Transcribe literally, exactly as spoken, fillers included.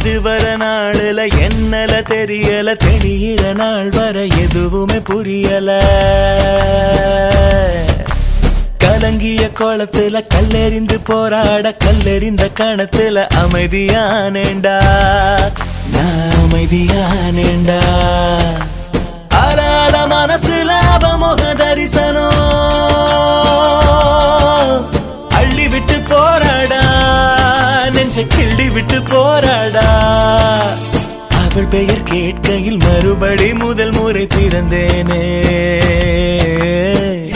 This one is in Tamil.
இதுவர நாளுல என்னல தெரியல, தெளியிற நாள் வர எதுவுமே புரியல. கலங்கிய கோலத்துல கல்லெறிந்து போராட, கல்லெறிந்த கணத்துல அமைதியானேண்டா, நான் அமைதியானேண்டா. அலால மனசுல அவமுக தரிசனம் அள்ளி விட்டு போராடா, நெஞ்ச கிள்ளி விட்டு போராடா. அவள் பெயர் கேட்கையில் மறுபடி முதல் முறை பிறந்தேனே.